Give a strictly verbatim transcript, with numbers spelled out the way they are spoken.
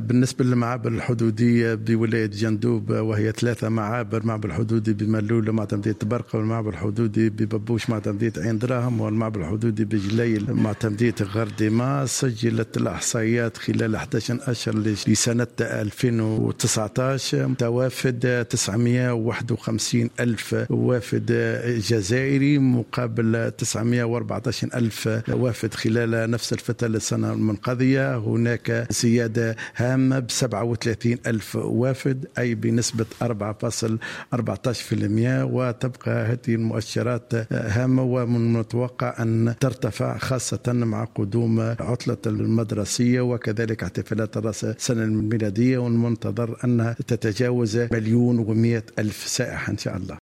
بالنسبة للمعابر الحدودية بولاية جندوب وهي ثلاثة معابر: معبر الحدودي بملولة مع تمديد برقة، والمعبر الحدودي بببوش مع تمديد عين دراهم، والمعبر الحدودي بجليل مع تمديد غرديما. سجلت الإحصائيات خلال أحد عشر أشهر لسنة ألفين وتسعة عشر توافد تسعمائة وواحد وخمسين ألف وافد جزائري مقابل تسعمائة وأربعة عشر ألف وافد خلال نفس الفترة السنة المنقضية. هناك زيادة هامة ب سبعة وثلاثين ألف وافد، أي بنسبة أربعة فاصلة أربعة عشر بالمئة، وتبقى هذه المؤشرات هامة ومن المتوقع أن ترتفع خاصة مع قدوم عطلة المدرسية وكذلك احتفالات رأس السنة الميلادية، والمنتظر أنها تتجاوز مليون ومئة ألف سائح إن شاء الله.